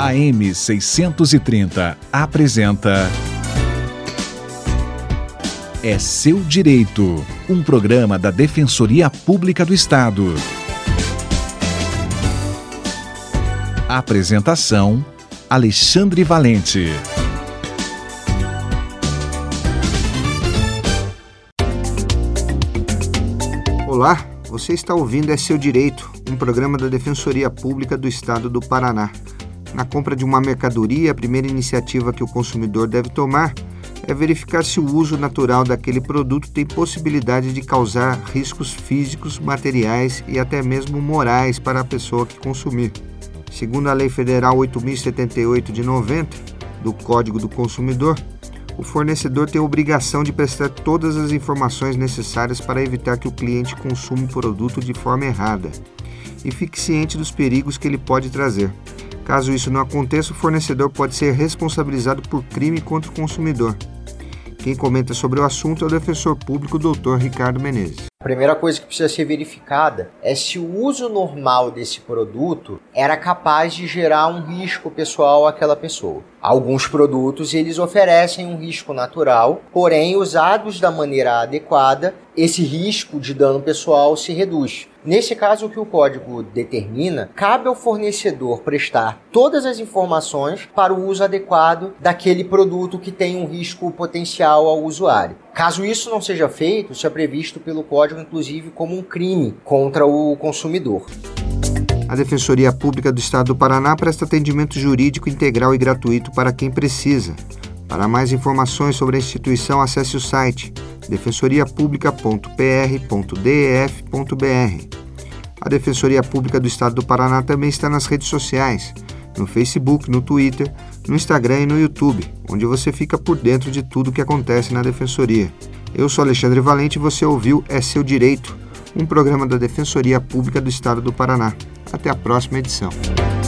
AM 630 apresenta É Seu Direito, um programa da Defensoria Pública do Estado. Apresentação: Alexandre Valente. Olá, você está ouvindo É Seu Direito, um programa da Defensoria Pública do Estado do Paraná. Na compra de uma mercadoria, a primeira iniciativa que o consumidor deve tomar é verificar se o uso natural daquele produto tem possibilidade de causar riscos físicos, materiais e até mesmo morais para a pessoa que consumir. Segundo a Lei Federal 8.078 de 90, do Código do Consumidor, o fornecedor tem a obrigação de prestar todas as informações necessárias para evitar que o cliente consuma o produto de forma errada e fique ciente dos perigos que ele pode trazer. Caso isso não aconteça, o fornecedor pode ser responsabilizado por crime contra o consumidor. Quem comenta sobre o assunto é o defensor público Dr. Ricardo Menezes. A primeira coisa que precisa ser verificada é se o uso normal desse produto era capaz de gerar um risco pessoal àquela pessoa. Alguns produtos eles oferecem um risco natural, porém usados da maneira adequada, esse risco de dano pessoal se reduz. Nesse caso, o que o código determina, cabe ao fornecedor prestar todas as informações para o uso adequado daquele produto que tem um risco potencial ao usuário. Caso isso não seja feito, isso é previsto pelo código, inclusive, como um crime contra o consumidor. A Defensoria Pública do Estado do Paraná presta atendimento jurídico integral e gratuito para quem precisa. Para mais informações sobre a instituição, acesse o site defensoria.publica.pr.def.br. A Defensoria Pública do Estado do Paraná também está nas redes sociais, no Facebook, no Twitter, no Instagram e no YouTube, onde você fica por dentro de tudo o que acontece na Defensoria. Eu sou Alexandre Valente e você ouviu É Seu Direito, um programa da Defensoria Pública do Estado do Paraná. Até a próxima edição.